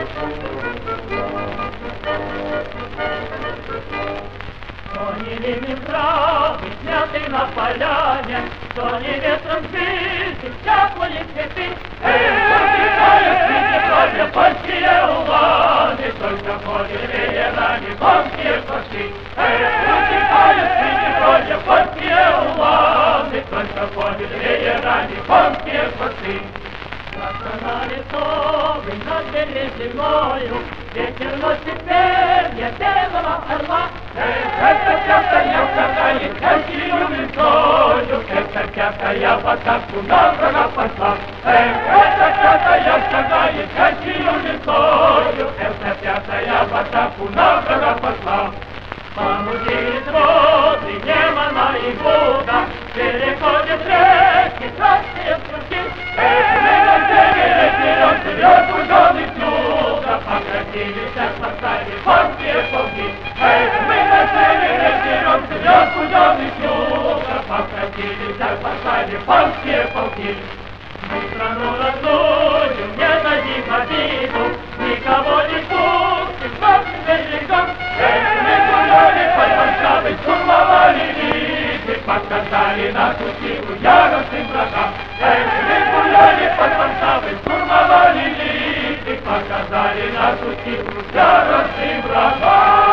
То не ливнем травы, снятый на поляне, то не ветром сбиты, теплые цветы. Утекают в Приднестровье польские уланы, только ходят веерами конские пошли. Утекают в Приднестровье польские уланы, только ходят веерами конские пошли. На лицо, вы над земною, ветер носит перья белого орла. Это пятая вкатает красивую лицою, это пятая в атаку на врага пошла. Это пятая вкатает красивую лицою, это пятая в атаку на врага пошла. Помутились воды Немана и Буга, переходят реки красные струки. Вперед пуженый слуга, покатились от постави панские полки. Мы на севере вперед пуженый слуга, покатились от постави панские полки. Мы страну родную не дадим обиду, никого не пустим к нашим берегам. Мы гуляли под Варшавой, штурмовали Лиды, показали нашу силу яростным врагам. Мы гуляли под Варшавой, штурмовали Лиды, показали нашу силу яростным врагам.